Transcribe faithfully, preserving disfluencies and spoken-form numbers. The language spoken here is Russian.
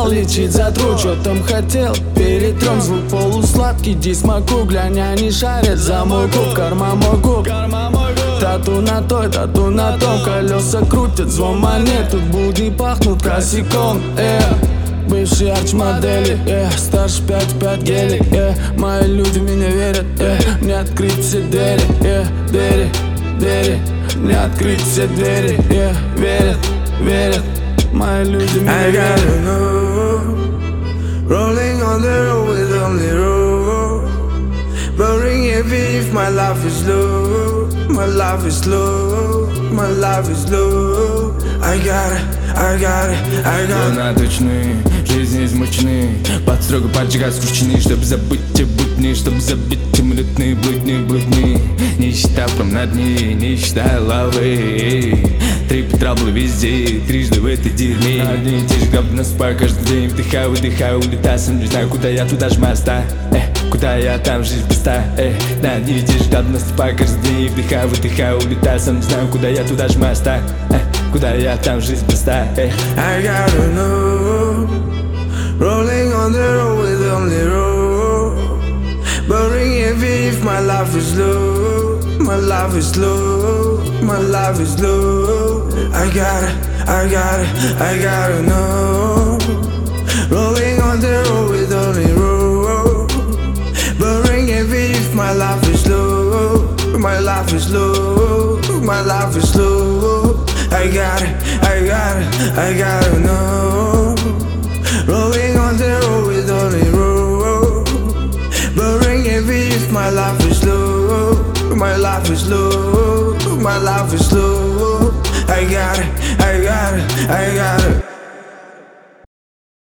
лечить затру. Чё там хотел, перетрем. Звук полусладкий, здесь могу. Глянь, они шарят за мой куб. Карма мой губ. Тату на той, тату на том. Колеса крутят, звон монет. Тут будни пахнут косяком, э. Бывшие арч-модели, э, старше пять пять гелик, э. Мои люди в меня верят, э. Мне открыть все двери, э. Двери, двери, мне открыть все двери, э. Верят, верят, мои люди в меня верят. I gotta know, rolling on the road with only road, burning heavy if my life is low, my life is low, my life is low. I gotta, I gotta, I gotta. Наточны, жизни измучены, под строго поджигать скручены, чтобы забыть те будни, чтобы забить те млютные блудни, блудни. Не считая променад дни, не считая лавы. Три траблы везде, трижды в этой дерьме. Одни и те же говны насыпаю каждый день. Вдыхаю, выдыхаю, улетаю, сам не знаю, куда я, туда ж моста. Э, куда я, там жизнь пуста. Э, на одни и те же говны наступаю каждый день. Вдыхаю, выдыхаю, улетаю, сам не знаю, куда я, туда ж моста. Э, куда я, там жизнь пуста. Э. I gotta know, rolling on the road with only road, burning heavy if my life is low, my life is low, my life is low. I gotta, I gotta, I gotta know, rolling on the road with only road, burning heavy if my life is low, my life is low, my life is low. I gotta, I gotta, I gotta know, rolling on the road with only road, burning heavy if my life is low, my life is low, my life is low. I gotta, I gotta, I gotta.